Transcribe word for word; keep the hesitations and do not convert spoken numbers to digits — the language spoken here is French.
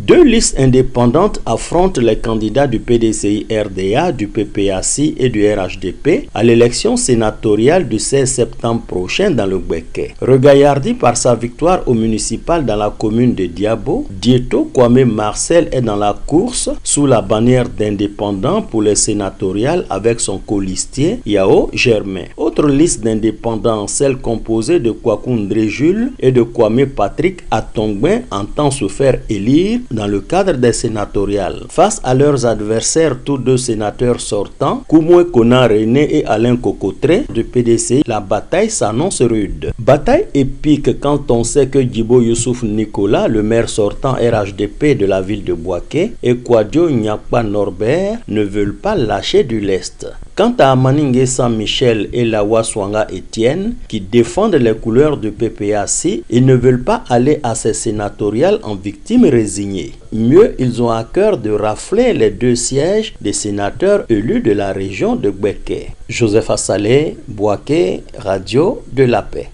Deux listes indépendantes affrontent les candidats du P D C I R D A, du P P A C I et du R H D P à l'élection sénatoriale du seize septembre prochain dans le Gbeke. Regaillardi par sa victoire au municipal dans la commune de Diabo, Dieto Kwame Marcel est dans la course sous la bannière d'indépendants pour les sénatoriales avec son colistier Yao Germain. Autre liste d'indépendants, celle composée de Kwakundre Jules et de Kwame Patrick Atongben, entend se faire élire dans le cadre des sénatoriales. Face à leurs adversaires, tous deux sénateurs sortants, Koumoue Kona René et Alain Cocotré du P D C I, la bataille s'annonce rude. Bataille épique quand on sait que Djibo Youssouf Nicolas, le maire sortant R H D P de la ville de Bouaké, et Kouadio Nyakpa Norbert ne veulent pas lâcher du lest. Quant à Amaningue Saint-Michel et Lawa Swanga Etienne, qui défendent les couleurs du P P A C, ils ne veulent pas aller à ces sénatoriales en victimes résignées. Mieux, ils ont à cœur de rafler les deux sièges des sénateurs élus de la région de Gbeke. Joseph Assalé, Bouaké, Radio de la Paix.